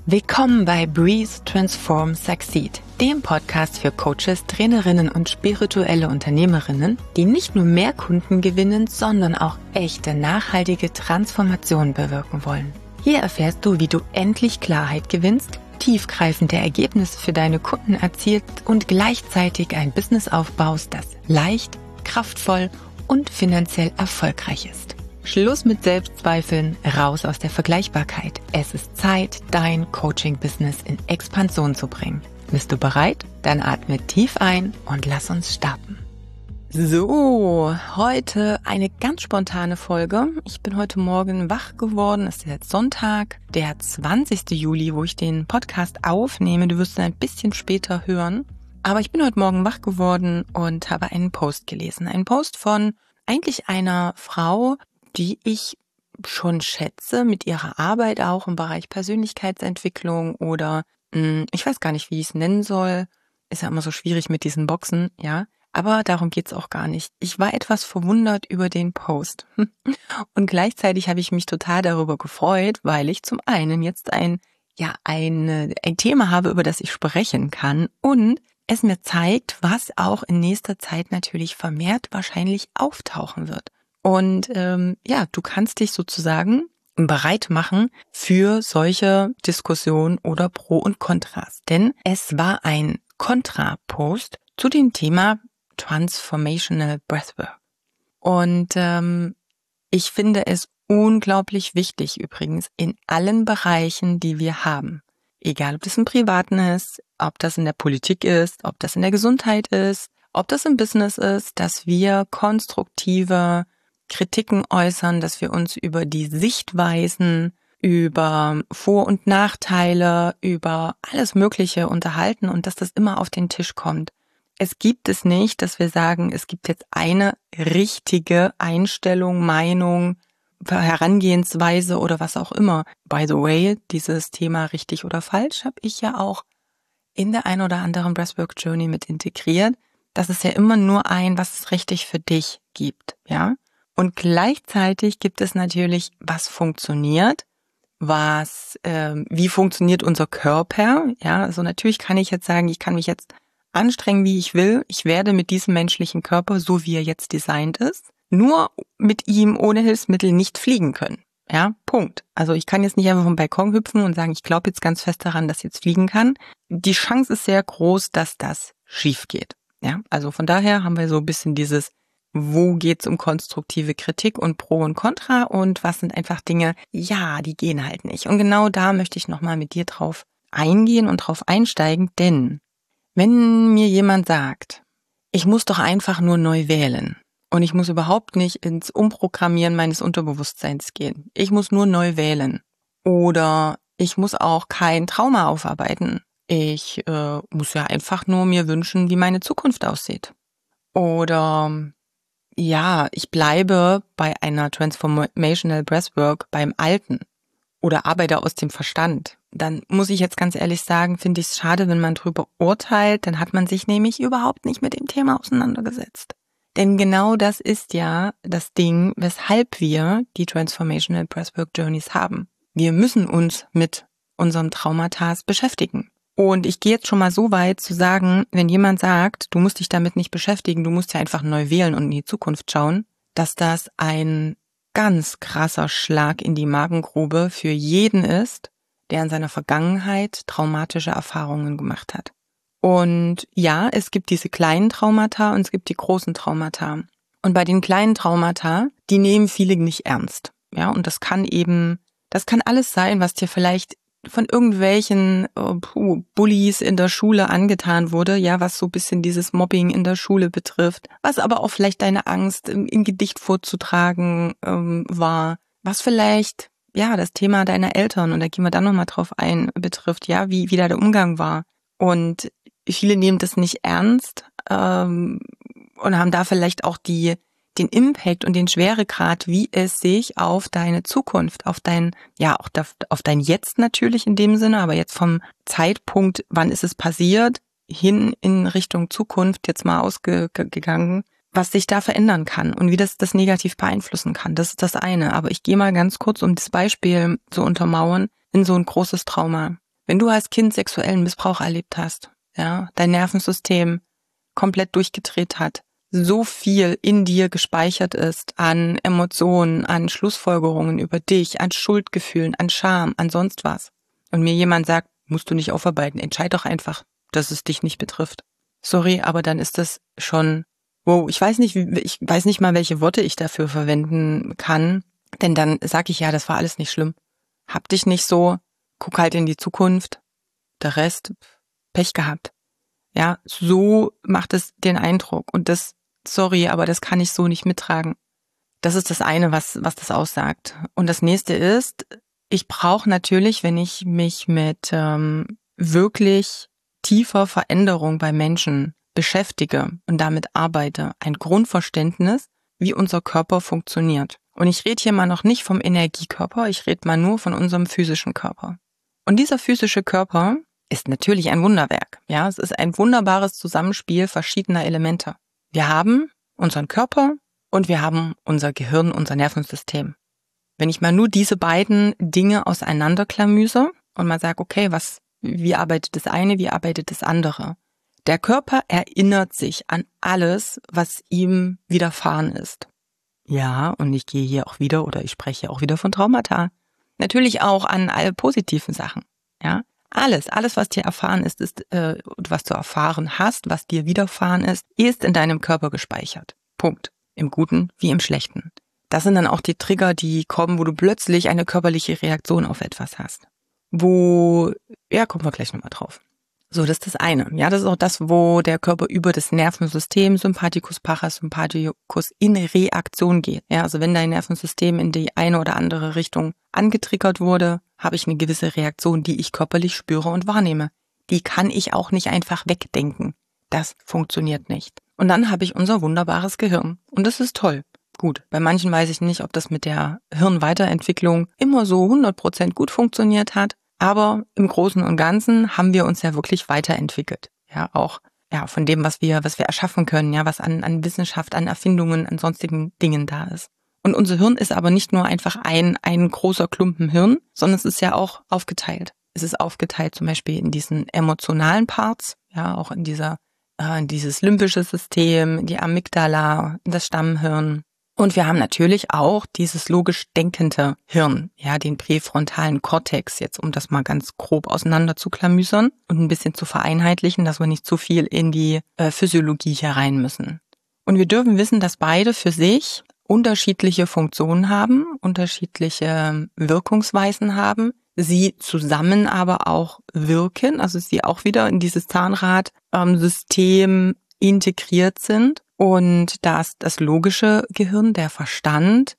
Willkommen bei Breathe, Transform, Succeed, dem Podcast für Coaches, Trainerinnen und spirituelle Unternehmerinnen, die nicht nur mehr Kunden gewinnen, sondern auch echte, nachhaltige Transformation bewirken wollen. Hier erfährst du, wie du endlich Klarheit gewinnst, tiefgreifende Ergebnisse für deine Kunden erzielst und gleichzeitig ein Business aufbaust, das leicht, kraftvoll und finanziell erfolgreich ist. Schluss mit Selbstzweifeln, raus aus der Vergleichbarkeit. Es ist Zeit, dein Coaching-Business in Expansion zu bringen. Bist du bereit? Dann atme tief ein und lass uns starten. So, heute eine ganz spontane Folge. Ich bin heute Morgen wach geworden. Es ist jetzt Sonntag, der 20. Juli, wo ich den Podcast aufnehme. Du wirst ihn ein bisschen später hören. Aber ich bin heute Morgen wach geworden und habe einen Post gelesen. Einen Post von eigentlich einer Frau, die ich schon schätze, mit ihrer Arbeit auch im Bereich Persönlichkeitsentwicklung oder ich weiß gar nicht, wie ich es nennen soll. Ist ja immer so schwierig mit diesen Boxen, ja. Aber darum geht's auch gar nicht. Ich war etwas verwundert über den Post. Und gleichzeitig habe ich mich total darüber gefreut, weil ich zum einen jetzt ein Thema habe, über das ich sprechen kann und es mir zeigt, was auch in nächster Zeit natürlich vermehrt wahrscheinlich auftauchen wird. Und du kannst dich sozusagen bereit machen für solche Diskussionen oder Pro und Kontras. Denn es war ein Kontra-Post zu dem Thema Transformational Breathwork. Und ich finde es unglaublich wichtig übrigens in allen Bereichen, die wir haben. Egal, ob das im Privaten ist, ob das in der Politik ist, ob das in der Gesundheit ist, ob das im Business ist, dass wir konstruktive Kritiken äußern, dass wir uns über die Sichtweisen, über Vor- und Nachteile, über alles Mögliche unterhalten und dass das immer auf den Tisch kommt. Es gibt es nicht, dass wir sagen, es gibt jetzt eine richtige Einstellung, Meinung, Herangehensweise oder was auch immer. By the way, dieses Thema richtig oder falsch habe ich ja auch in der ein oder anderen Breathwork Journey mit integriert, dass es ja immer nur was es richtig für dich gibt, ja. Und gleichzeitig gibt es natürlich, was funktioniert, wie funktioniert unser Körper, ja, also natürlich kann ich jetzt sagen, ich kann mich jetzt anstrengen, wie ich will, ich werde mit diesem menschlichen Körper, so wie er jetzt designt ist, nur mit ihm ohne Hilfsmittel nicht fliegen können, ja, Punkt. Also ich kann jetzt nicht einfach vom Balkon hüpfen und sagen, ich glaube jetzt ganz fest daran, dass ich jetzt fliegen kann. Die Chance ist sehr groß, dass das schief geht, ja, also von daher haben wir so ein bisschen dieses, wo geht's um konstruktive Kritik und Pro und Contra und was sind einfach Dinge, ja, die gehen halt nicht. Und genau da möchte ich nochmal mit dir drauf eingehen und drauf einsteigen, denn wenn mir jemand sagt, ich muss doch einfach nur neu wählen und ich muss überhaupt nicht ins Umprogrammieren meines Unterbewusstseins gehen, ich muss nur neu wählen oder ich muss auch kein Trauma aufarbeiten, ich muss ja einfach nur mir wünschen, wie meine Zukunft aussieht oder ja, ich bleibe bei einer Transformational Breathwork beim Alten oder arbeite aus dem Verstand. Dann muss ich jetzt ganz ehrlich sagen, finde ich es schade, wenn man drüber urteilt, dann hat man sich nämlich überhaupt nicht mit dem Thema auseinandergesetzt. Denn genau das ist ja das Ding, weshalb wir die Transformational Breathwork Journeys haben. Wir müssen uns mit unseren Traumata beschäftigen. Und ich gehe jetzt schon mal so weit zu sagen, wenn jemand sagt, du musst dich damit nicht beschäftigen, du musst ja einfach neu wählen und in die Zukunft schauen, dass das ein ganz krasser Schlag in die Magengrube für jeden ist, der in seiner Vergangenheit traumatische Erfahrungen gemacht hat. Und ja, es gibt diese kleinen Traumata und es gibt die großen Traumata. Und bei den kleinen Traumata, die nehmen viele nicht ernst. Ja, und das kann alles sein, was dir vielleicht von irgendwelchen Bullies in der Schule angetan wurde, ja, was so ein bisschen dieses Mobbing in der Schule betrifft, was aber auch vielleicht deine Angst in Gedicht vorzutragen war, was vielleicht, ja, das Thema deiner Eltern, und da gehen wir dann nochmal drauf ein, betrifft, ja, wie da der Umgang war. Und viele nehmen das nicht ernst und haben da vielleicht auch den Impact und den Schweregrad, wie es sich auf deine Zukunft, auf dein Jetzt natürlich in dem Sinne, aber jetzt vom Zeitpunkt, wann ist es passiert, hin in Richtung Zukunft jetzt mal ausgegangen, was sich da verändern kann und wie das negativ beeinflussen kann. Das ist das eine. Aber ich gehe mal ganz kurz, um das Beispiel zu untermauern, in so ein großes Trauma. Wenn du als Kind sexuellen Missbrauch erlebt hast, ja, dein Nervensystem komplett durchgedreht hat, so viel in dir gespeichert ist an Emotionen, an Schlussfolgerungen über dich, an Schuldgefühlen, an Scham, an sonst was. Und mir jemand sagt, musst du nicht aufarbeiten, entscheid doch einfach, dass es dich nicht betrifft. Sorry, aber dann ist das schon, wow, ich weiß nicht mal, welche Worte ich dafür verwenden kann, denn dann sag ich, ja, das war alles nicht schlimm. Hab dich nicht so, guck halt in die Zukunft, der Rest, Pech gehabt. Ja, so macht es den Eindruck und das, sorry, aber das kann ich so nicht mittragen. Das ist das eine, was das aussagt. Und das nächste ist, ich brauche natürlich, wenn ich mich mit wirklich tiefer Veränderung bei Menschen beschäftige und damit arbeite, ein Grundverständnis, wie unser Körper funktioniert. Und ich rede hier mal noch nicht vom Energiekörper, ich rede mal nur von unserem physischen Körper. Und dieser physische Körper ist natürlich ein Wunderwerk. Ja, es ist ein wunderbares Zusammenspiel verschiedener Elemente. Wir haben unseren Körper und wir haben unser Gehirn, unser Nervensystem. Wenn ich mal nur diese beiden Dinge auseinanderklamüse und mal sage, okay, wie arbeitet das eine, wie arbeitet das andere? Der Körper erinnert sich an alles, was ihm widerfahren ist. Ja, und ich gehe hier auch wieder oder ich spreche auch wieder von Traumata. Natürlich auch an alle positiven Sachen. Ja, alles, was dir erfahren ist, was du erfahren hast, was dir widerfahren ist in deinem Körper gespeichert. Punkt. Im Guten wie im Schlechten. Das sind dann auch die Trigger, die kommen, wo du plötzlich eine körperliche Reaktion auf etwas hast. Kommen wir gleich nochmal drauf. So, das ist das eine. Ja, das ist auch das, wo der Körper über das Nervensystem, Sympathikus, Parasympathikus, in Reaktion geht. Ja, also wenn dein Nervensystem in die eine oder andere Richtung angetriggert wurde, habe ich eine gewisse Reaktion, die ich körperlich spüre und wahrnehme. Die kann ich auch nicht einfach wegdenken. Das funktioniert nicht. Und dann habe ich unser wunderbares Gehirn. Und das ist toll. Gut, bei manchen weiß ich nicht, ob das mit der Hirnweiterentwicklung immer so 100% gut funktioniert hat. Aber im Großen und Ganzen haben wir uns ja wirklich weiterentwickelt. Ja, auch von dem, was wir erschaffen können, ja, was an Wissenschaft, an Erfindungen, an sonstigen Dingen da ist. Und unser Hirn ist aber nicht nur einfach ein großer Klumpen Hirn, sondern es ist ja auch aufgeteilt. Es ist aufgeteilt zum Beispiel in diesen emotionalen Parts, ja, auch in dieses limbische System, die Amygdala, das Stammhirn. Und wir haben natürlich auch dieses logisch denkende Hirn, ja, den präfrontalen Kortex, jetzt um das mal ganz grob auseinander zu klamüsern und ein bisschen zu vereinheitlichen, dass wir nicht zu viel in die Physiologie hier rein müssen. Und wir dürfen wissen, dass beide für sich unterschiedliche Funktionen haben, unterschiedliche Wirkungsweisen haben, sie zusammen aber auch wirken, also sie auch wieder in dieses Zahnrad-System integriert sind. Und dass das logische Gehirn, der Verstand,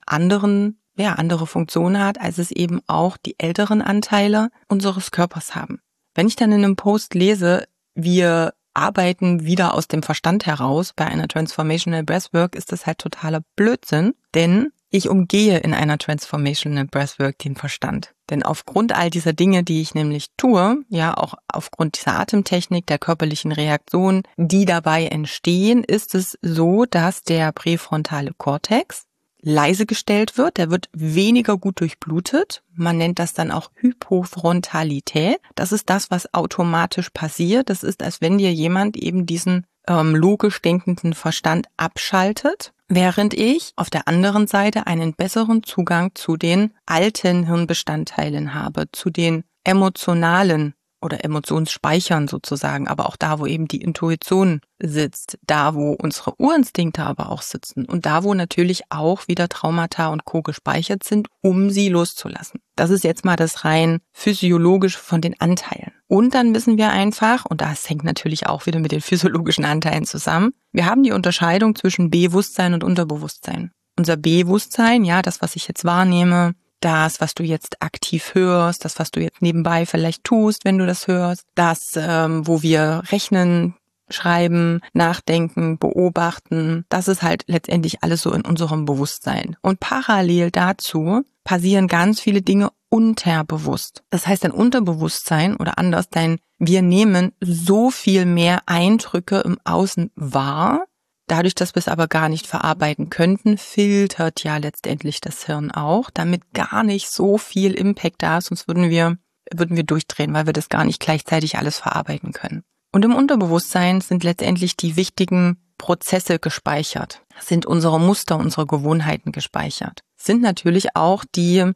andere Funktionen hat, als es eben auch die älteren Anteile unseres Körpers haben. Wenn ich dann in einem Post lese, wir arbeiten wieder aus dem Verstand heraus bei einer Transformational Breathwork, ist das halt totaler Blödsinn, denn ich umgehe in einer Transformational Breathwork den Verstand. Denn aufgrund all dieser Dinge, die ich nämlich tue, ja auch aufgrund dieser Atemtechnik, der körperlichen Reaktionen, die dabei entstehen, ist es so, dass der präfrontale Kortex leise gestellt wird. Der wird weniger gut durchblutet. Man nennt das dann auch Hypofrontalität. Das ist das, was automatisch passiert. Das ist, als wenn dir jemand eben diesen logisch denkenden Verstand abschaltet, während ich auf der anderen Seite einen besseren Zugang zu den alten Hirnbestandteilen habe, zu den emotionalen oder Emotionsspeichern sozusagen, aber auch da, wo eben die Intuition sitzt, da, wo unsere Urinstinkte aber auch sitzen und da, wo natürlich auch wieder Traumata und Co. gespeichert sind, um sie loszulassen. Das ist jetzt mal das rein physiologische von den Anteilen. Und dann wissen wir einfach, und das hängt natürlich auch wieder mit den physiologischen Anteilen zusammen, wir haben die Unterscheidung zwischen Bewusstsein und Unterbewusstsein. Unser Bewusstsein, ja, das, was ich jetzt wahrnehme, das, was du jetzt aktiv hörst, das, was du jetzt nebenbei vielleicht tust, wenn du das hörst, das, wo wir rechnen, schreiben, nachdenken, beobachten, das ist halt letztendlich alles so in unserem Bewusstsein. Und parallel dazu passieren ganz viele Dinge unterbewusst. Das heißt, dein Unterbewusstsein oder anders, wir nehmen so viel mehr Eindrücke im Außen wahr. Dadurch, dass wir es aber gar nicht verarbeiten könnten, filtert ja letztendlich das Hirn auch, damit gar nicht so viel Impact da ist, sonst würden wir würden wir durchdrehen, weil wir das gar nicht gleichzeitig alles verarbeiten können. Und im Unterbewusstsein sind letztendlich die wichtigen Prozesse gespeichert, sind unsere Muster, unsere Gewohnheiten gespeichert. Sind natürlich auch die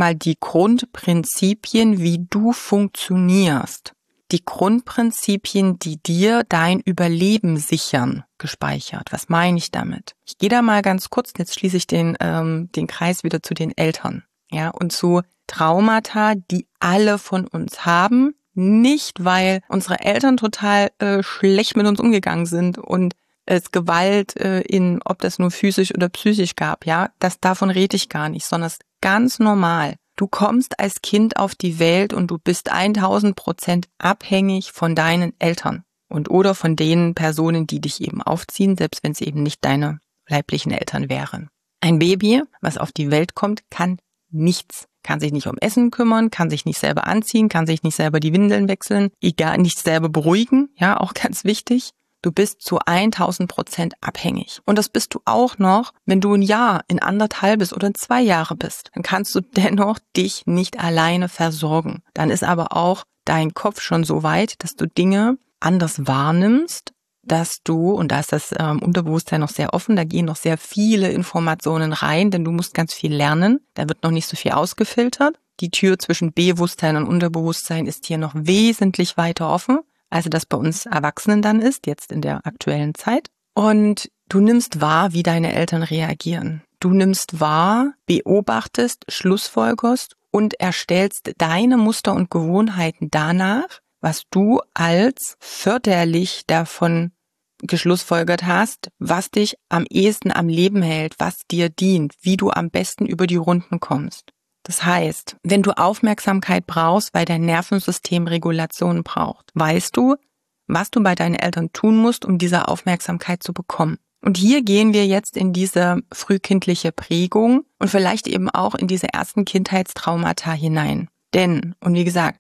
Grundprinzipien, wie du funktionierst. Die Grundprinzipien, die dir dein Überleben sichern, gespeichert. Was meine ich damit? Ich gehe da mal ganz kurz, jetzt schließe ich den Kreis wieder zu den Eltern, ja, und zu Traumata, die alle von uns haben, nicht weil unsere Eltern total schlecht mit uns umgegangen sind und es Gewalt ob das nur physisch oder psychisch gab, ja, davon rede ich gar nicht, sondern es ist ganz normal. Du kommst als Kind auf die Welt und du bist 1000% abhängig von deinen Eltern oder von den Personen, die dich eben aufziehen, selbst wenn es eben nicht deine leiblichen Eltern wären. Ein Baby, was auf die Welt kommt, kann nichts. Kann sich nicht um Essen kümmern, kann sich nicht selber anziehen, kann sich nicht selber die Windeln wechseln, nicht selber beruhigen, ja, auch ganz wichtig. Du bist zu 1000% abhängig. Und das bist du auch noch, wenn du ein Jahr, in 1,5 oder 2 Jahre bist. Dann kannst du dennoch dich nicht alleine versorgen. Dann ist aber auch dein Kopf schon so weit, dass du Dinge anders wahrnimmst, dass du, und da ist das Unterbewusstsein noch sehr offen, da gehen noch sehr viele Informationen rein, denn du musst ganz viel lernen. Da wird noch nicht so viel ausgefiltert. Die Tür zwischen Bewusstsein und Unterbewusstsein ist hier noch wesentlich weiter offen, als das bei uns Erwachsenen dann ist, jetzt in der aktuellen Zeit. Und du nimmst wahr, wie deine Eltern reagieren. Du nimmst wahr, beobachtest, schlussfolgerst und erstellst deine Muster und Gewohnheiten danach, was du als förderlich davon geschlussfolgert hast, was dich am ehesten am Leben hält, was dir dient, wie du am besten über die Runden kommst. Das heißt, wenn du Aufmerksamkeit brauchst, weil dein Nervensystem Regulation braucht, weißt du, was du bei deinen Eltern tun musst, um diese Aufmerksamkeit zu bekommen. Und hier gehen wir jetzt in diese frühkindliche Prägung und vielleicht eben auch in diese ersten Kindheitstraumata hinein. Denn, und wie gesagt,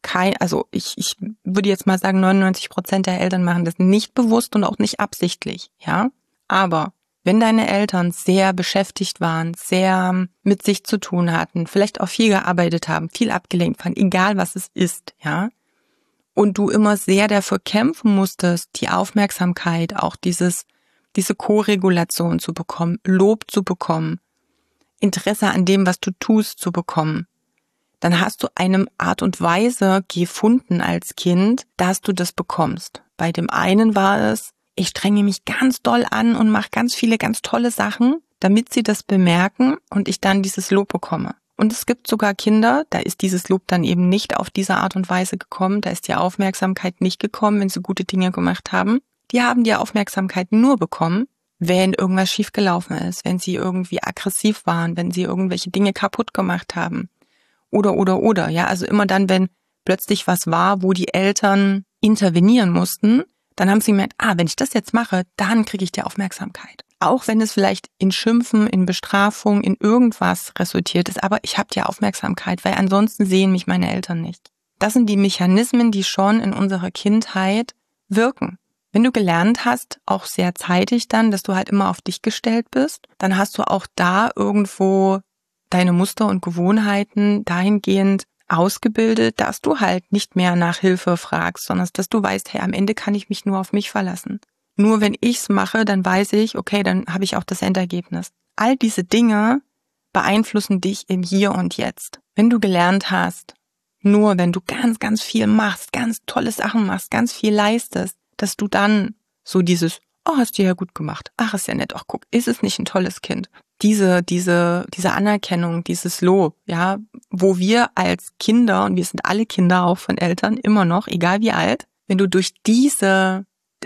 ich würde jetzt mal sagen, 99% der Eltern machen das nicht bewusst und auch nicht absichtlich, ja. Aber wenn deine Eltern sehr beschäftigt waren, sehr mit sich zu tun hatten, vielleicht auch viel gearbeitet haben, viel abgelenkt waren, egal was es ist, ja, und du immer sehr dafür kämpfen musstest, die Aufmerksamkeit, auch diese Koregulation zu bekommen, Lob zu bekommen, Interesse an dem, was du tust, zu bekommen, dann hast du eine Art und Weise gefunden als Kind, dass du das bekommst. Bei dem einen war es, ich strenge mich ganz doll an und mache ganz viele ganz tolle Sachen, damit sie das bemerken und ich dann dieses Lob bekomme. Und es gibt sogar Kinder, da ist dieses Lob dann eben nicht auf diese Art und Weise gekommen, da ist die Aufmerksamkeit nicht gekommen, wenn sie gute Dinge gemacht haben. Die haben die Aufmerksamkeit nur bekommen, wenn irgendwas schiefgelaufen ist, wenn sie irgendwie aggressiv waren, wenn sie irgendwelche Dinge kaputt gemacht haben. Oder. Ja, also immer dann, wenn plötzlich was war, wo die Eltern intervenieren mussten, dann haben sie gemerkt, wenn ich das jetzt mache, dann kriege ich die Aufmerksamkeit. Auch wenn es vielleicht in Schimpfen, in Bestrafung, in irgendwas resultiert ist, aber ich habe die Aufmerksamkeit, weil ansonsten sehen mich meine Eltern nicht. Das sind die Mechanismen, die schon in unserer Kindheit wirken. Wenn du gelernt hast, auch sehr zeitig dann, dass du halt immer auf dich gestellt bist, dann hast du auch da irgendwo deine Muster und Gewohnheiten dahingehend ausgebildet, dass du halt nicht mehr nach Hilfe fragst, sondern dass du weißt, hey, am Ende kann ich mich nur auf mich verlassen. Nur wenn ich's mache, dann weiß ich, okay, dann habe ich auch das Endergebnis. All diese Dinge beeinflussen dich im Hier und Jetzt. Wenn du gelernt hast, nur wenn du ganz, ganz viel machst, ganz tolle Sachen machst, ganz viel leistest, dass du dann so dieses, hast du ja gut gemacht, ist ja nett, guck, ist es nicht ein tolles Kind? Diese Anerkennung, dieses Lob, ja, wo wir als Kinder, und wir sind alle Kinder auch von Eltern, immer noch, egal wie alt, wenn du durch wir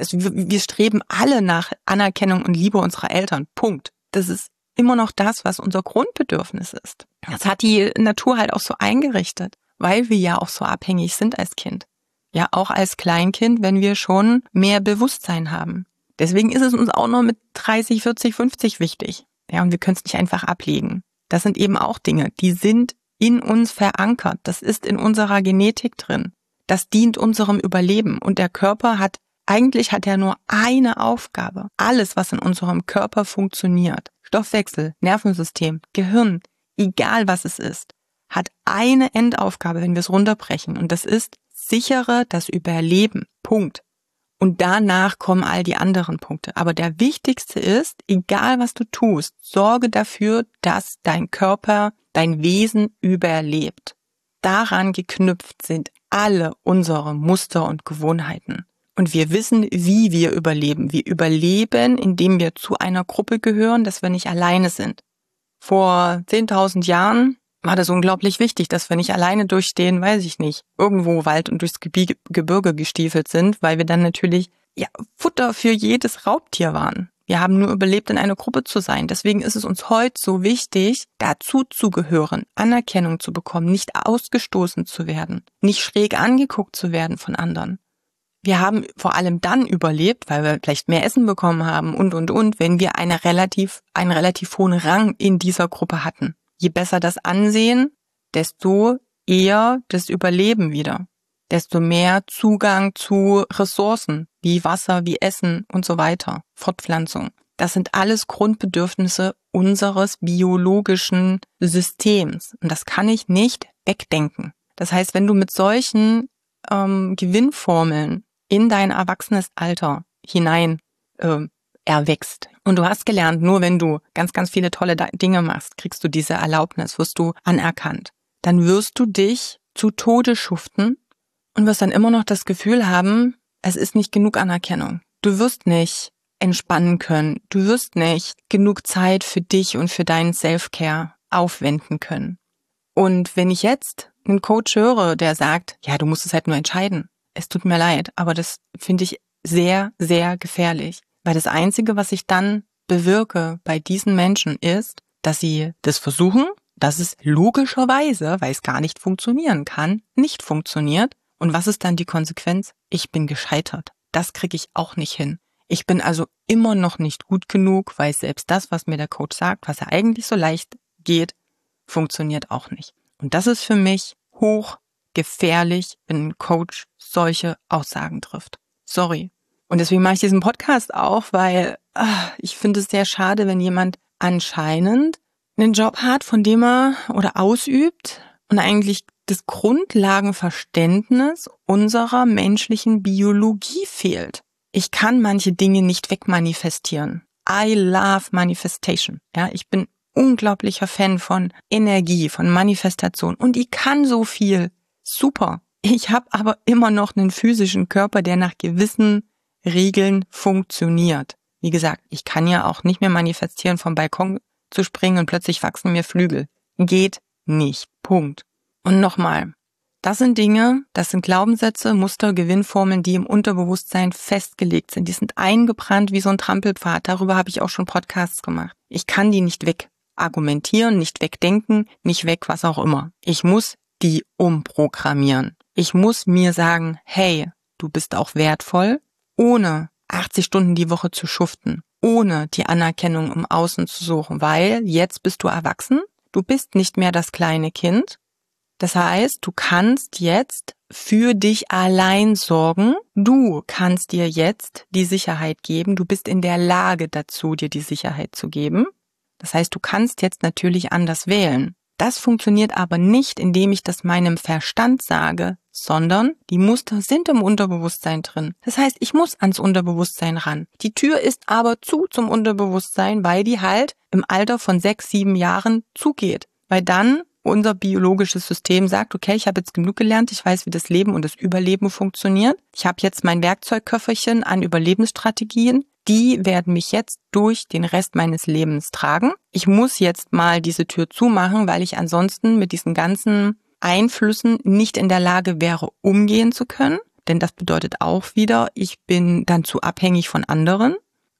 streben alle nach Anerkennung und Liebe unserer Eltern, Punkt. Das ist immer noch das, was unser Grundbedürfnis ist. Das hat die Natur halt auch so eingerichtet, weil wir ja auch so abhängig sind als Kind. Ja, auch als Kleinkind, wenn wir schon mehr Bewusstsein haben. Deswegen ist es uns auch noch mit 30, 40, 50 wichtig. Ja, und wir können es nicht einfach ablegen. Das sind eben auch Dinge, die sind in uns verankert. Das ist in unserer Genetik drin. Das dient unserem Überleben. Und der Körper hat nur eine Aufgabe. Alles, was in unserem Körper funktioniert, Stoffwechsel, Nervensystem, Gehirn, egal was es ist, hat eine Endaufgabe, wenn wir es runterbrechen. Und das ist, sichere das Überleben. Punkt. Und danach kommen all die anderen Punkte. Aber der wichtigste ist, egal was du tust, sorge dafür, dass dein Körper, dein Wesen überlebt. Daran geknüpft sind alle unsere Muster und Gewohnheiten. Und wir wissen, wie wir überleben. Wir überleben, indem wir zu einer Gruppe gehören, dass wir nicht alleine sind. Vor 10.000 Jahren war das unglaublich wichtig, dass wir nicht alleine durchstehen, weiß ich nicht, irgendwo Wald und durchs Gebirge gestiefelt sind, weil wir dann natürlich Futter für jedes Raubtier waren. Wir haben nur überlebt, in einer Gruppe zu sein. Deswegen ist es uns heute so wichtig, dazu zu gehören, Anerkennung zu bekommen, nicht ausgestoßen zu werden, nicht schräg angeguckt zu werden von anderen. Wir haben vor allem dann überlebt, weil wir vielleicht mehr Essen bekommen haben und, wenn wir einen relativ hohen Rang in dieser Gruppe hatten. Je besser das Ansehen, desto eher das Überleben wieder. Desto mehr Zugang zu Ressourcen, wie Wasser, wie Essen und so weiter, Fortpflanzung. Das sind alles Grundbedürfnisse unseres biologischen Systems. Und das kann ich nicht wegdenken. Das heißt, wenn du mit solchen Gewinnformeln in dein erwachsenes Alter hinein erwächst. Und du hast gelernt, nur wenn du ganz, ganz viele tolle Dinge machst, kriegst du diese Erlaubnis, wirst du anerkannt. Dann wirst du dich zu Tode schuften und wirst dann immer noch das Gefühl haben, es ist nicht genug Anerkennung. Du wirst nicht entspannen können. Du wirst nicht genug Zeit für dich und für deinen Self-Care aufwenden können. Und wenn ich jetzt einen Coach höre, der sagt, ja, du musst es halt nur entscheiden. Es tut mir leid, aber das finde ich sehr, sehr gefährlich. Weil das Einzige, was ich dann bewirke bei diesen Menschen ist, dass sie das versuchen, dass es logischerweise, weil es gar nicht funktionieren kann, nicht funktioniert. Und was ist dann die Konsequenz? Ich bin gescheitert. Das kriege ich auch nicht hin. Ich bin also immer noch nicht gut genug, weil selbst das, was mir der Coach sagt, was ja eigentlich so leicht geht, funktioniert auch nicht. Und das ist für mich hochgefährlich, wenn ein Coach solche Aussagen trifft. Sorry. Und deswegen mache ich diesen Podcast auch, weil ich finde es sehr schade, wenn jemand anscheinend einen Job hat, von dem er oder ausübt und eigentlich das Grundlagenverständnis unserer menschlichen Biologie fehlt. Ich kann manche Dinge nicht wegmanifestieren. I love Manifestation. Ja, ich bin unglaublicher Fan von Energie, von Manifestation und ich kann so viel. Super. Ich habe aber immer noch einen physischen Körper, der nach gewissen Regeln funktioniert. Wie gesagt, ich kann ja auch nicht mehr manifestieren, vom Balkon zu springen und plötzlich wachsen mir Flügel. Geht nicht. Punkt. Und nochmal, das sind Dinge, das sind Glaubenssätze, Muster, Gewinnformeln, die im Unterbewusstsein festgelegt sind. Die sind eingebrannt wie so ein Trampelpfad. Darüber habe ich auch schon Podcasts gemacht. Ich kann die nicht wegargumentieren, nicht wegdenken, nicht weg, was auch immer. Ich muss die umprogrammieren. Ich muss mir sagen, hey, du bist auch wertvoll, ohne 80 Stunden die Woche zu schuften, ohne die Anerkennung im Außen zu suchen, weil jetzt bist du erwachsen, du bist nicht mehr das kleine Kind. Das heißt, du kannst jetzt für dich allein sorgen, du kannst dir jetzt die Sicherheit geben, du bist in der Lage dazu, dir die Sicherheit zu geben. Das heißt, du kannst jetzt natürlich anders wählen. Das funktioniert aber nicht, indem ich das meinem Verstand sage, sondern die Muster sind im Unterbewusstsein drin. Das heißt, ich muss ans Unterbewusstsein ran. Die Tür ist aber zu zum Unterbewusstsein, weil die halt im Alter von 6, 7 Jahren zugeht. Weil dann unser biologisches System sagt, okay, ich habe jetzt genug gelernt, ich weiß, wie das Leben und das Überleben funktioniert. Ich habe jetzt mein Werkzeugköfferchen an Überlebensstrategien. Die werden mich jetzt durch den Rest meines Lebens tragen. Ich muss jetzt mal diese Tür zumachen, weil ich ansonsten mit diesen ganzen Einflüssen nicht in der Lage wäre, umgehen zu können. Denn das bedeutet auch wieder, ich bin dann zu abhängig von anderen,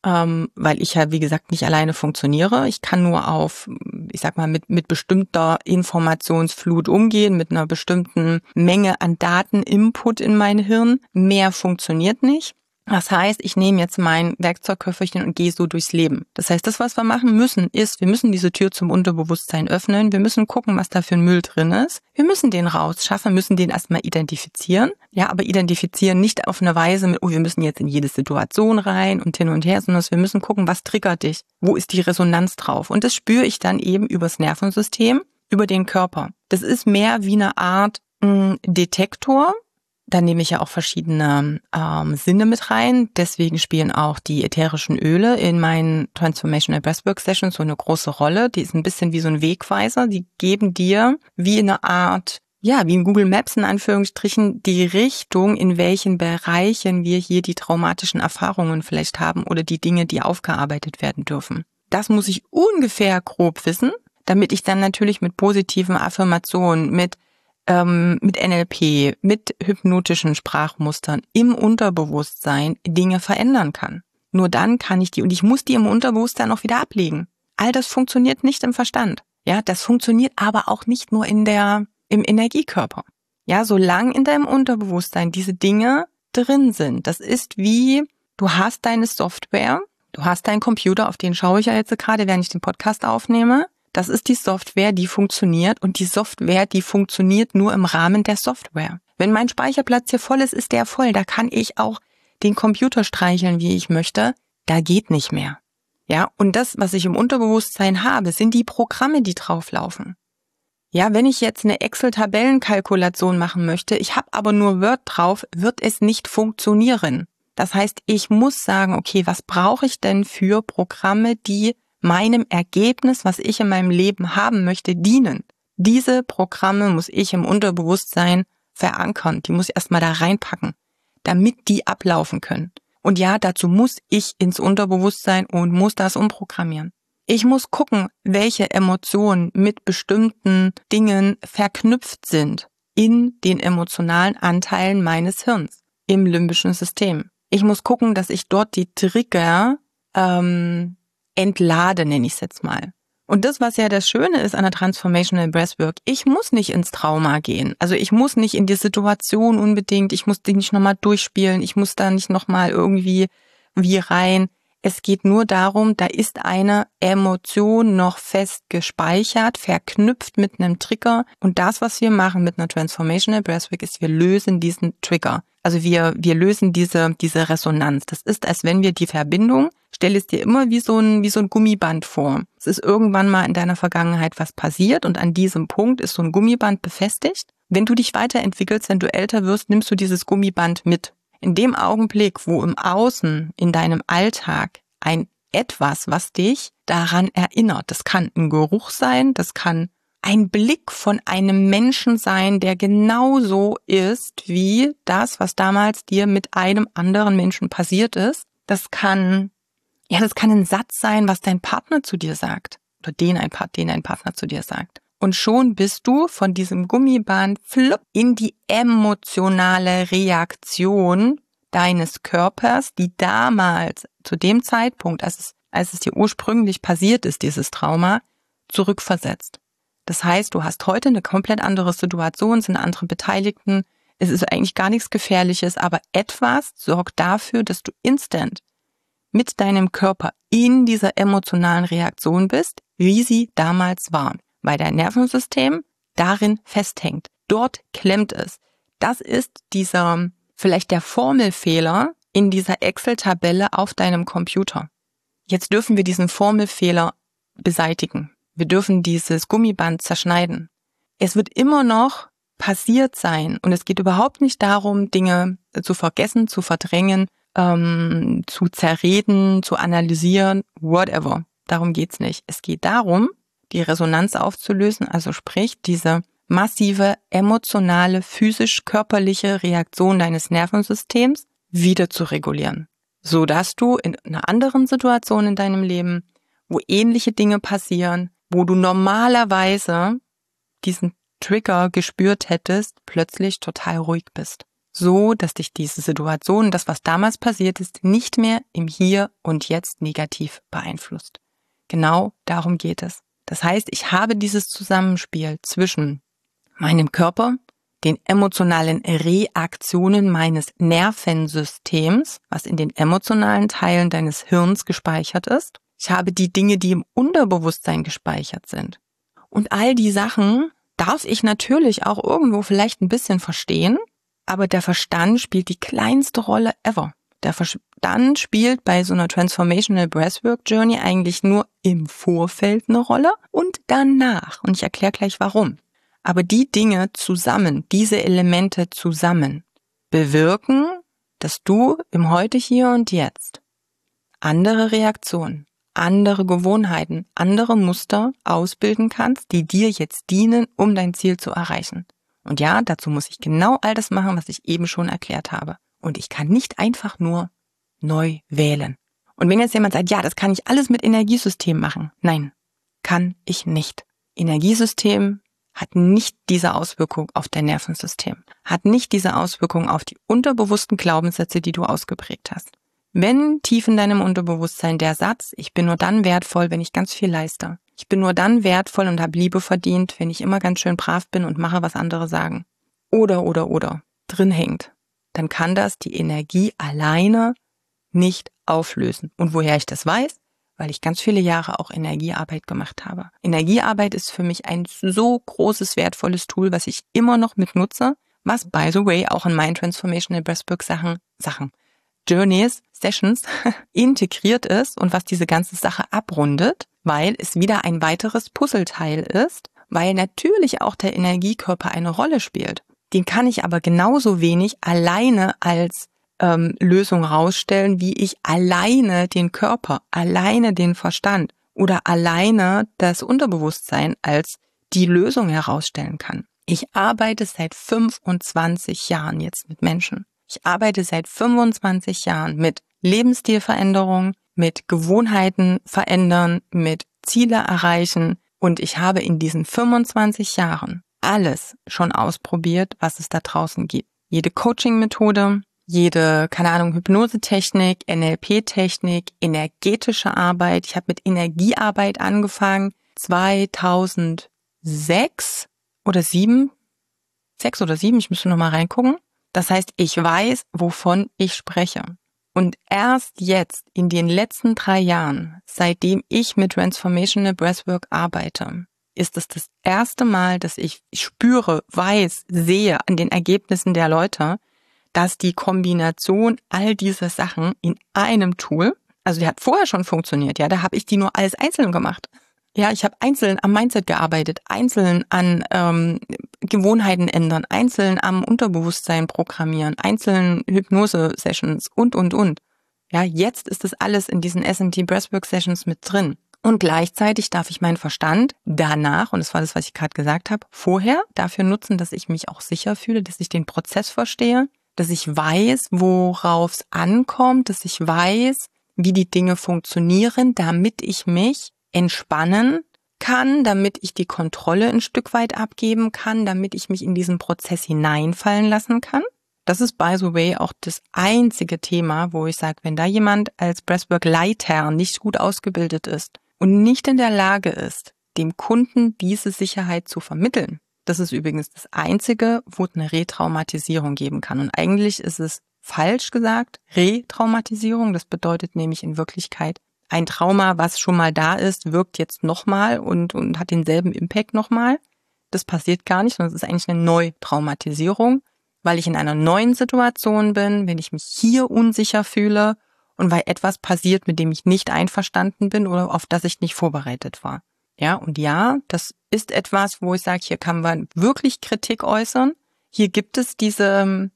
weil ich ja, wie gesagt, nicht alleine funktioniere. Ich kann nur auf, ich sag mal, mit bestimmter Informationsflut umgehen, mit einer bestimmten Menge an Dateninput in mein Hirn. Mehr funktioniert nicht. Das heißt, ich nehme jetzt mein Werkzeugköfferchen und gehe so durchs Leben. Das heißt, das, was wir machen müssen, ist, wir müssen diese Tür zum Unterbewusstsein öffnen. Wir müssen gucken, was da für ein Müll drin ist. Wir müssen den rausschaffen, müssen den erstmal identifizieren. Ja, aber identifizieren nicht auf eine Weise mit, oh, wir müssen jetzt in jede Situation rein und hin und her, sondern wir müssen gucken, was triggert dich? Wo ist die Resonanz drauf? Und das spüre ich dann eben übers Nervensystem. über den Körper. Das ist mehr wie eine Art Detektor. Da nehme ich ja auch verschiedene Sinne mit rein. Deswegen spielen auch die ätherischen Öle in meinen Transformational Breathwork Sessions so eine große Rolle. Die ist ein bisschen wie so ein Wegweiser. Die geben dir wie eine Art, ja, wie in Google Maps in Anführungsstrichen, die Richtung, in welchen Bereichen wir hier die traumatischen Erfahrungen vielleicht haben oder die Dinge, die aufgearbeitet werden dürfen. Das muss ich ungefähr grob wissen, damit ich dann natürlich mit positiven Affirmationen, mit NLP, mit hypnotischen Sprachmustern im Unterbewusstsein Dinge verändern kann. Nur dann kann ich die, und ich muss die im Unterbewusstsein auch wieder ablegen. All das funktioniert nicht im Verstand. Ja, das funktioniert aber auch nicht nur im Energiekörper. Ja, solange in deinem Unterbewusstsein diese Dinge drin sind. Das ist wie, du hast deine Software, du hast deinen Computer, auf den schaue ich ja jetzt gerade, während ich den Podcast aufnehme. Das ist die Software, die funktioniert, und die Software, die funktioniert nur im Rahmen der Software. Wenn mein Speicherplatz hier voll ist, ist der voll. Da kann ich auch den Computer streicheln, wie ich möchte. Da geht nicht mehr. Ja, und das, was ich im Unterbewusstsein habe, sind die Programme, die drauflaufen. Ja, wenn ich jetzt eine Excel-Tabellenkalkulation machen möchte, ich habe aber nur Word drauf, wird es nicht funktionieren. Das heißt, ich muss sagen, okay, was brauche ich denn für Programme, die meinem Ergebnis, was ich in meinem Leben haben möchte, dienen. Diese Programme muss ich im Unterbewusstsein verankern. Die muss ich erstmal da reinpacken, damit die ablaufen können. Und ja, dazu muss ich ins Unterbewusstsein und muss das umprogrammieren. Ich muss gucken, welche Emotionen mit bestimmten Dingen verknüpft sind in den emotionalen Anteilen meines Hirns, im limbischen System. Ich muss gucken, dass ich dort die Trigger entlade, nenne ich es jetzt mal. Und das, was ja das Schöne ist an der Transformational Breathwork, ich muss nicht ins Trauma gehen. Also ich muss nicht in die Situation unbedingt, ich muss die nicht nochmal durchspielen, ich muss da nicht nochmal irgendwie wie rein. Es geht nur darum, da ist eine Emotion noch fest gespeichert, verknüpft mit einem Trigger. Und das, was wir machen mit einer Transformational Breathwork, ist, wir lösen diesen Trigger. Also wir lösen diese Resonanz. Das ist, als wenn wir die Verbindung, stell es dir immer wie so ein Gummiband vor. Es ist irgendwann mal in deiner Vergangenheit was passiert und an diesem Punkt ist so ein Gummiband befestigt. Wenn du dich weiterentwickelst, wenn du älter wirst, nimmst du dieses Gummiband mit. In dem Augenblick, wo im Außen, in deinem Alltag, ein etwas, was dich daran erinnert, das kann ein Geruch sein, das kann ein Blick von einem Menschen sein, der genauso ist wie das, was damals dir mit einem anderen Menschen passiert ist. Das kann ein Satz sein, was dein Partner zu dir sagt oder den ein Partner zu dir sagt. Und schon bist du von diesem Gummiband flupp in die emotionale Reaktion deines Körpers, die damals zu dem Zeitpunkt, als es dir ursprünglich passiert ist, dieses Trauma, zurückversetzt. Das heißt, du hast heute eine komplett andere Situation, es sind andere Beteiligten, es ist eigentlich gar nichts Gefährliches, aber etwas sorgt dafür, dass du instant mit deinem Körper in dieser emotionalen Reaktion bist, wie sie damals war, weil dein Nervensystem darin festhängt. Dort klemmt es. Das ist vielleicht der Formelfehler in dieser Excel-Tabelle auf deinem Computer. Jetzt dürfen wir diesen Formelfehler beseitigen. Wir dürfen dieses Gummiband zerschneiden. Es wird immer noch passiert sein und es geht überhaupt nicht darum, Dinge zu vergessen, zu verdrängen, zu zerreden, zu analysieren, whatever. Darum geht's nicht. Es geht darum, die Resonanz aufzulösen, also sprich diese massive emotionale, physisch-körperliche Reaktion deines Nervensystems wieder zu regulieren, sodass du in einer anderen Situation in deinem Leben, wo ähnliche Dinge passieren, wo du normalerweise diesen Trigger gespürt hättest, plötzlich total ruhig bist. So, dass dich diese Situation, das, was damals passiert ist, nicht mehr im Hier und Jetzt negativ beeinflusst. Genau darum geht es. Das heißt, ich habe dieses Zusammenspiel zwischen meinem Körper, den emotionalen Reaktionen meines Nervensystems, was in den emotionalen Teilen deines Hirns gespeichert ist. Ich habe die Dinge, die im Unterbewusstsein gespeichert sind. Und all die Sachen darf ich natürlich auch irgendwo vielleicht ein bisschen verstehen, aber der Verstand spielt die kleinste Rolle ever. Dann spielt bei so einer Transformational Breathwork Journey eigentlich nur im Vorfeld eine Rolle und danach. Und ich erkläre gleich warum. Aber die Dinge zusammen, diese Elemente zusammen, bewirken, dass du im Heute, Hier und Jetzt andere Reaktionen, andere Gewohnheiten, andere Muster ausbilden kannst, die dir jetzt dienen, um dein Ziel zu erreichen. Und ja, dazu muss ich genau all das machen, was ich eben schon erklärt habe. Und ich kann nicht einfach nur neu wählen. Und wenn jetzt jemand sagt, ja, das kann ich alles mit Energiesystem machen. Nein, kann ich nicht. Energiesystem hat nicht diese Auswirkung auf dein Nervensystem, hat nicht diese Auswirkung auf die unterbewussten Glaubenssätze, die du ausgeprägt hast. Wenn tief in deinem Unterbewusstsein der Satz, ich bin nur dann wertvoll, wenn ich ganz viel leiste. Ich bin nur dann wertvoll und habe Liebe verdient, wenn ich immer ganz schön brav bin und mache, was andere sagen. Oder drin hängt, dann kann das die Energie alleine nicht auflösen. Und woher ich das weiß? Weil ich ganz viele Jahre auch Energiearbeit gemacht habe. Energiearbeit ist für mich ein so großes, wertvolles Tool, was ich immer noch mitnutze, was, by the way, auch in meinen Transformational Breathwork Journeys, Sessions integriert ist und was diese ganze Sache abrundet, weil es wieder ein weiteres Puzzleteil ist, weil natürlich auch der Energiekörper eine Rolle spielt. Den kann ich aber genauso wenig alleine als Lösung rausstellen, wie ich alleine den Körper, alleine den Verstand oder alleine das Unterbewusstsein als die Lösung herausstellen kann. Ich arbeite seit 25 Jahren jetzt mit Menschen. Ich arbeite seit 25 Jahren mit Lebensstilveränderung, mit Gewohnheiten verändern, mit Ziele erreichen und ich habe in diesen 25 Jahren alles schon ausprobiert, was es da draußen gibt. Jede Coaching-Methode, jede, Hypnosetechnik, NLP-Technik, energetische Arbeit. Ich habe mit Energiearbeit angefangen 2006 oder 7, ich müsste noch mal reingucken. Das heißt, ich weiß, wovon ich spreche. Und erst jetzt, in den letzten 3 Jahren, seitdem ich mit Transformational Breathwork arbeite, ist es das erste Mal, dass ich spüre, weiß, sehe an den Ergebnissen der Leute, dass die Kombination all dieser Sachen in einem Tool, also die hat vorher schon funktioniert, ja, da habe ich die nur alles einzeln gemacht. Ja, ich habe einzeln am Mindset gearbeitet, einzeln an Gewohnheiten ändern, einzeln am Unterbewusstsein programmieren, einzeln Hypnose-Sessions und. Ja, jetzt ist das alles in diesen S&T Breathwork-Sessions mit drin. Und gleichzeitig darf ich meinen Verstand danach, und das war das, was ich gerade gesagt habe, vorher dafür nutzen, dass ich mich auch sicher fühle, dass ich den Prozess verstehe, dass ich weiß, worauf es ankommt, dass ich weiß, wie die Dinge funktionieren, damit ich mich entspannen kann, damit ich die Kontrolle ein Stück weit abgeben kann, damit ich mich in diesen Prozess hineinfallen lassen kann. Das ist, by the way, auch das einzige Thema, wo ich sage, wenn da jemand als Breathwork-Leiter nicht gut ausgebildet ist und nicht in der Lage ist, dem Kunden diese Sicherheit zu vermitteln, das ist übrigens das Einzige, wo es eine Retraumatisierung geben kann. Und eigentlich ist es falsch gesagt, Retraumatisierung. Das bedeutet nämlich in Wirklichkeit, ein Trauma, was schon mal da ist, wirkt jetzt nochmal und hat denselben Impact nochmal. Das passiert gar nicht, sondern es ist eigentlich eine Neutraumatisierung, weil ich in einer neuen Situation bin, wenn ich mich hier unsicher fühle und weil etwas passiert, mit dem ich nicht einverstanden bin oder auf das ich nicht vorbereitet war. Ja, und ja, das ist etwas, wo ich sage, hier kann man wirklich Kritik äußern. Hier gibt es diese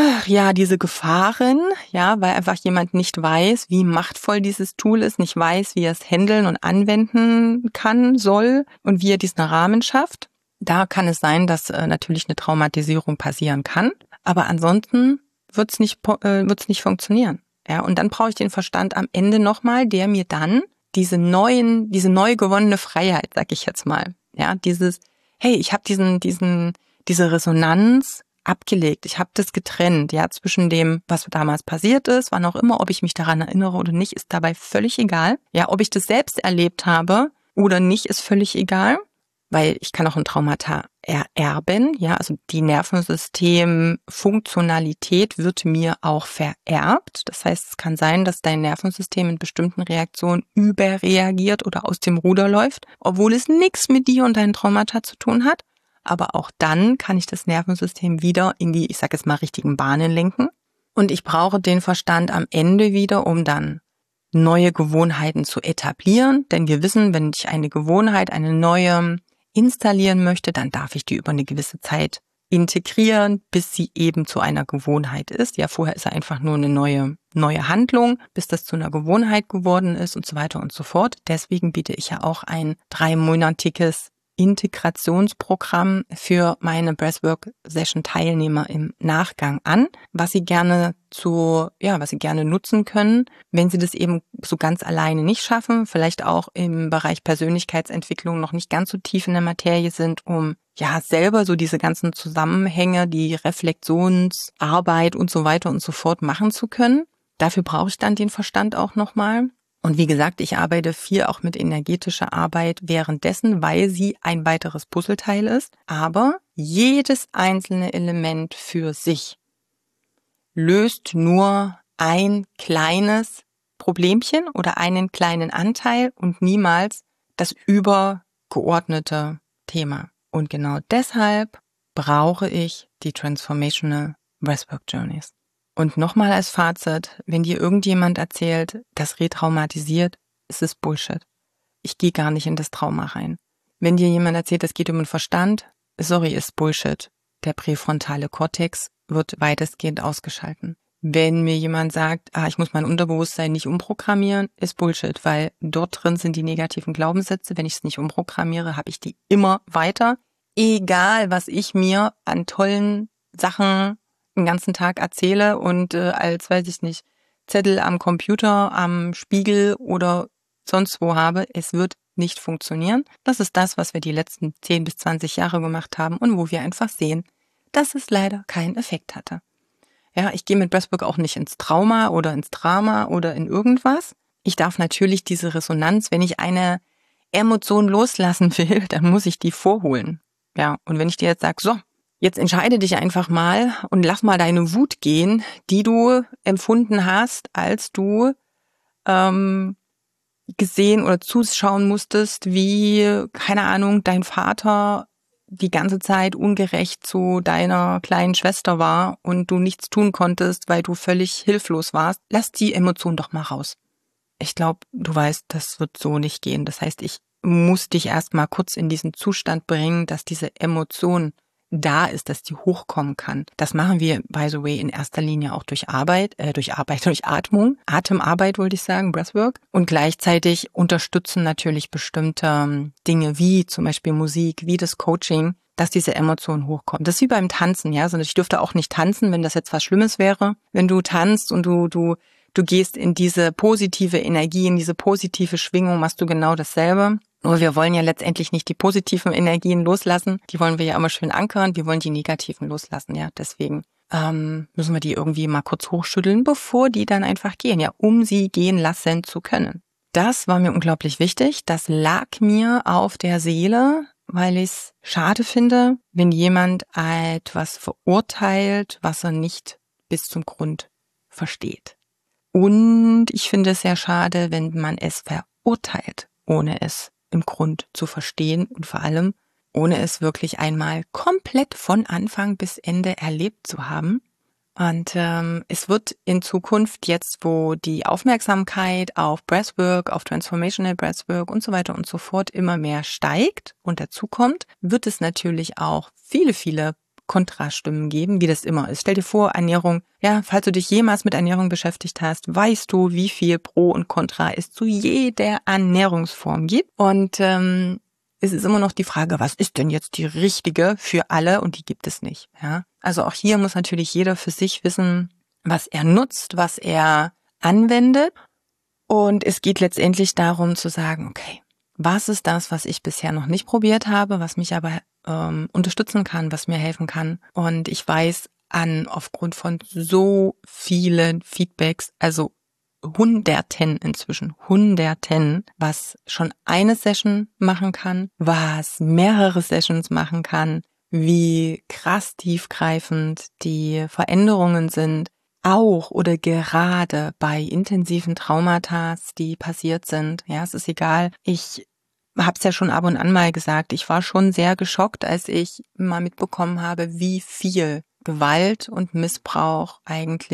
Gefahren, ja, weil einfach jemand nicht weiß, wie machtvoll dieses Tool ist, nicht weiß, wie er es handeln und anwenden kann, soll und wie er diesen Rahmen schafft. Da kann es sein, dass natürlich eine Traumatisierung passieren kann, aber ansonsten wird's nicht funktionieren. Ja, und dann brauche ich den Verstand am Ende nochmal, der mir dann diese neu gewonnene Freiheit, sag ich jetzt mal, ja, dieses, hey, ich habe diese Resonanz abgelegt, ich habe das getrennt, ja, zwischen dem, was damals passiert ist, wann auch immer, ob ich mich daran erinnere oder nicht, ist dabei völlig egal. Ja, ob ich das selbst erlebt habe oder nicht, ist völlig egal, weil ich kann auch ein Traumata ererben, ja, also die Nervensystemfunktionalität wird mir auch vererbt. Das heißt, es kann sein, dass dein Nervensystem in bestimmten Reaktionen überreagiert oder aus dem Ruder läuft, obwohl es nichts mit dir und deinen Traumata zu tun hat. Aber auch dann kann ich das Nervensystem wieder in die, ich sage jetzt mal, richtigen Bahnen lenken. Und ich brauche den Verstand am Ende wieder, um dann neue Gewohnheiten zu etablieren. Denn wir wissen, wenn ich eine Gewohnheit, eine neue installieren möchte, dann darf ich die über eine gewisse Zeit integrieren, bis sie eben zu einer Gewohnheit ist. Ja, vorher ist ja einfach nur eine neue Handlung, bis das zu einer Gewohnheit geworden ist und so weiter und so fort. Deswegen biete ich ja auch ein 3-monatiges Integrationsprogramm für meine Breathwork-Session-Teilnehmer im Nachgang an, was sie gerne nutzen können, wenn sie das eben so ganz alleine nicht schaffen, vielleicht auch im Bereich Persönlichkeitsentwicklung noch nicht ganz so tief in der Materie sind, um selber so diese ganzen Zusammenhänge, die Reflexionsarbeit und so weiter und so fort machen zu können. Dafür brauche ich dann den Verstand auch nochmal. Und wie gesagt, ich arbeite viel auch mit energetischer Arbeit währenddessen, weil sie ein weiteres Puzzleteil ist. Aber jedes einzelne Element für sich löst nur ein kleines Problemchen oder einen kleinen Anteil und niemals das übergeordnete Thema. Und genau deshalb brauche ich die Transformational Breathwork Journeys. Und nochmal als Fazit, wenn dir irgendjemand erzählt, das retraumatisiert, ist es Bullshit. Ich gehe gar nicht in das Trauma rein. Wenn dir jemand erzählt, das geht um den Verstand, ist Bullshit. Der präfrontale Kortex wird weitestgehend ausgeschalten. Wenn mir jemand sagt, ich muss mein Unterbewusstsein nicht umprogrammieren, ist Bullshit, weil dort drin sind die negativen Glaubenssätze. Wenn ich es nicht umprogrammiere, habe ich die immer weiter. Egal, was ich mir an tollen Sachen den ganzen Tag erzähle und als, weiß ich nicht, Zettel am Computer, am Spiegel oder sonst wo habe, es wird nicht funktionieren. Das ist das, was wir die letzten 10 bis 20 Jahre gemacht haben und wo wir einfach sehen, dass es leider keinen Effekt hatte. Ja, ich gehe mit Breathwork auch nicht ins Trauma oder ins Drama oder in irgendwas. Ich darf natürlich diese Resonanz, wenn ich eine Emotion loslassen will, dann muss ich die vorholen. Ja, und wenn ich dir jetzt sage, so, jetzt entscheide dich einfach mal und lass mal deine Wut gehen, die du empfunden hast, als du gesehen oder zuschauen musstest, wie, keine Ahnung, dein Vater die ganze Zeit ungerecht zu deiner kleinen Schwester war und du nichts tun konntest, weil du völlig hilflos warst. Lass die Emotion doch mal raus. Ich glaube, du weißt, das wird so nicht gehen. Das heißt, ich muss dich erst mal kurz in diesen Zustand bringen, dass diese Emotion da ist, dass die hochkommen kann. Das machen wir, by the way, in erster Linie auch durch Atmung, Atemarbeit wollte ich sagen, Breathwork. Und gleichzeitig unterstützen natürlich bestimmte Dinge wie zum Beispiel Musik, wie das Coaching, dass diese Emotionen hochkommen. Das ist wie beim Tanzen, ja. Also ich dürfte auch nicht tanzen, wenn das jetzt was Schlimmes wäre. Wenn du tanzt und du gehst in diese positive Energie, in diese positive Schwingung, machst du genau dasselbe. Nur wir wollen ja letztendlich nicht die positiven Energien loslassen. Die wollen wir ja immer schön ankern. Wir wollen die negativen loslassen, ja. Deswegen müssen wir die irgendwie mal kurz hochschütteln, bevor die dann einfach gehen, ja, um sie gehen lassen zu können. Das war mir unglaublich wichtig. Das lag mir auf der Seele, weil ich es schade finde, wenn jemand etwas verurteilt, was er nicht bis zum Grund versteht. Und ich finde es sehr schade, wenn man es verurteilt, ohne es im Grund zu verstehen und vor allem, ohne es wirklich einmal komplett von Anfang bis Ende erlebt zu haben. Und es wird in Zukunft jetzt, wo die Aufmerksamkeit auf Breathwork, auf Transformational Breathwork und so weiter und so fort immer mehr steigt und dazukommt, wird es natürlich auch viele, viele Kontrastimmen geben, wie das immer ist. Stell dir vor, Ernährung, ja, falls du dich jemals mit Ernährung beschäftigt hast, weißt du, wie viel Pro und Contra es zu jeder Ernährungsform gibt. Und es ist immer noch die Frage, was ist denn jetzt die richtige für alle? Und die gibt es nicht. Ja, also auch hier muss natürlich jeder für sich wissen, was er nutzt, was er anwendet. Und es geht letztendlich darum zu sagen, okay, was ist das, was ich bisher noch nicht probiert habe, was mich aber unterstützen kann, was mir helfen kann. Und ich weiß aufgrund von so vielen Feedbacks, also Hunderten, was schon eine Session machen kann, was mehrere Sessions machen kann, wie krass tiefgreifend die Veränderungen sind, auch oder gerade bei intensiven Traumata, die passiert sind. Ja, es ist egal. Ich hab's ja schon ab und an mal gesagt, ich war schon sehr geschockt, als ich mal mitbekommen habe, wie viel Gewalt und Missbrauch eigentlich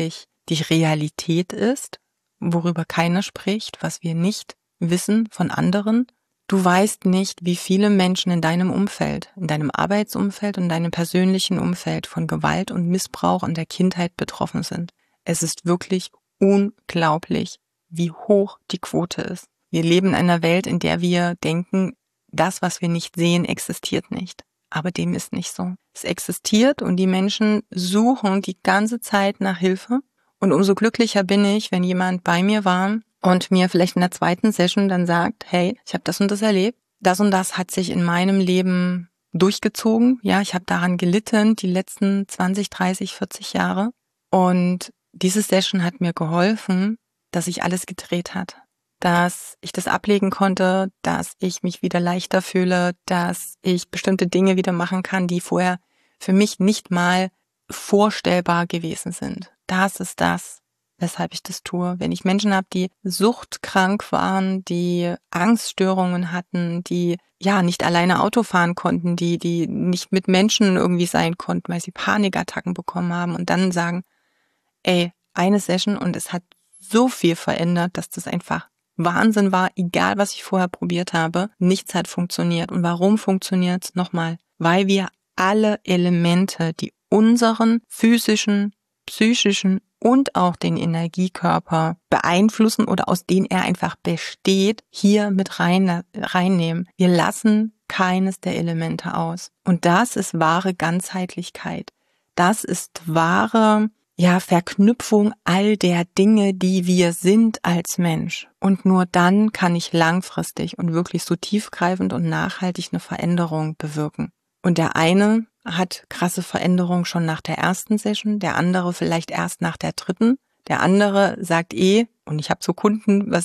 die Realität ist, worüber keiner spricht, was wir nicht wissen von anderen. Du weißt nicht, wie viele Menschen in deinem Umfeld, in deinem Arbeitsumfeld und deinem persönlichen Umfeld von Gewalt und Missbrauch in der Kindheit betroffen sind. Es ist wirklich unglaublich, wie hoch die Quote ist. Wir leben in einer Welt, in der wir denken, das, was wir nicht sehen, existiert nicht. Aber dem ist nicht so. Es existiert und die Menschen suchen die ganze Zeit nach Hilfe. Und umso glücklicher bin ich, wenn jemand bei mir war und mir vielleicht in der zweiten Session dann sagt, hey, ich habe das und das erlebt. Das und das hat sich in meinem Leben durchgezogen. Ja, ich habe daran gelitten, die letzten 20, 30, 40 Jahre. Und diese Session hat mir geholfen, dass sich alles gedreht hat. Dass ich das ablegen konnte, dass ich mich wieder leichter fühle, dass ich bestimmte Dinge wieder machen kann, die vorher für mich nicht mal vorstellbar gewesen sind. Das ist das, weshalb ich das tue. Wenn ich Menschen habe, die suchtkrank waren, die Angststörungen hatten, die ja nicht alleine Auto fahren konnten, die nicht mit Menschen irgendwie sein konnten, weil sie Panikattacken bekommen haben und dann sagen, ey, eine Session und es hat so viel verändert, dass das einfach Wahnsinn war, egal was ich vorher probiert habe, nichts hat funktioniert. Und warum funktioniert's? Nochmal, weil wir alle Elemente, die unseren physischen, psychischen und auch den Energiekörper beeinflussen oder aus denen er einfach besteht, hier mit reinnehmen. Wir lassen keines der Elemente aus. Und das ist wahre Ganzheitlichkeit. Das ist wahre Verknüpfung all der Dinge, die wir sind als Mensch. Und nur dann kann ich langfristig und wirklich so tiefgreifend und nachhaltig eine Veränderung bewirken. Und der eine hat krasse Veränderungen schon nach der ersten Session, der andere vielleicht erst nach der dritten. Der andere sagt und ich habe so Kunden,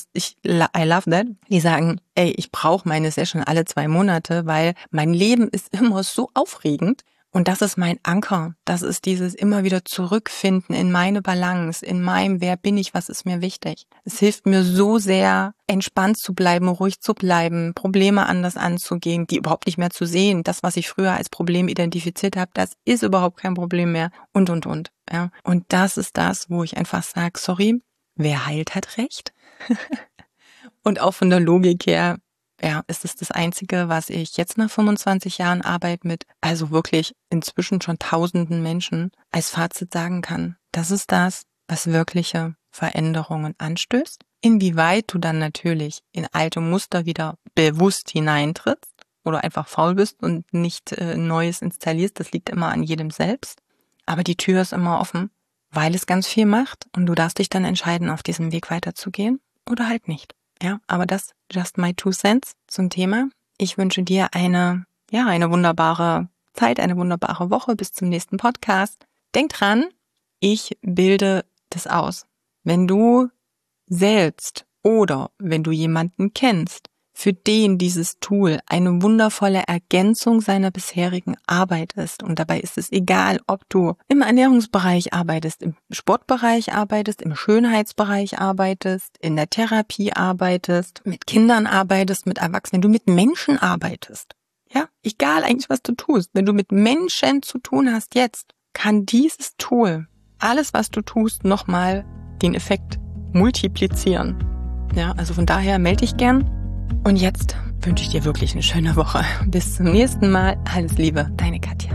I love that, die sagen, ich brauche meine Session alle 2 Monate, weil mein Leben ist immer so aufregend. Und das ist mein Anker. Das ist dieses immer wieder zurückfinden in meine Balance, in meinem Wer bin ich, was ist mir wichtig. Es hilft mir so sehr, entspannt zu bleiben, ruhig zu bleiben, Probleme anders anzugehen, die überhaupt nicht mehr zu sehen. Das, was ich früher als Problem identifiziert habe, das ist überhaupt kein Problem mehr und. Ja. Und das ist das, wo ich einfach sage, sorry, wer heilt, hat recht. Und auch von der Logik her, ist es das Einzige, was ich jetzt nach 25 Jahren Arbeit mit, also wirklich inzwischen schon tausenden Menschen als Fazit sagen kann. Das ist das, was wirkliche Veränderungen anstößt. Inwieweit du dann natürlich in alte Muster wieder bewusst hineintrittst oder einfach faul bist und nicht Neues installierst, das liegt immer an jedem selbst. Aber die Tür ist immer offen, weil es ganz viel macht und du darfst dich dann entscheiden, auf diesem Weg weiterzugehen oder halt nicht. Ja, aber das just my 2 cents zum Thema. Ich wünsche dir eine wunderbare Zeit, eine wunderbare Woche bis zum nächsten Podcast. Denk dran, ich bilde das aus. Wenn du selbst oder wenn du jemanden kennst, für den dieses Tool eine wundervolle Ergänzung seiner bisherigen Arbeit ist. Und dabei ist es egal, ob du im Ernährungsbereich arbeitest, im Sportbereich arbeitest, im Schönheitsbereich arbeitest, in der Therapie arbeitest, mit Kindern arbeitest, mit Erwachsenen, wenn du mit Menschen arbeitest. Ja, egal eigentlich, was du tust. Wenn du mit Menschen zu tun hast jetzt, kann dieses Tool alles, was du tust, nochmal den Effekt multiplizieren. Ja, also von daher melde dich gern. Und jetzt wünsche ich dir wirklich eine schöne Woche. Bis zum nächsten Mal. Alles Liebe, deine Katja.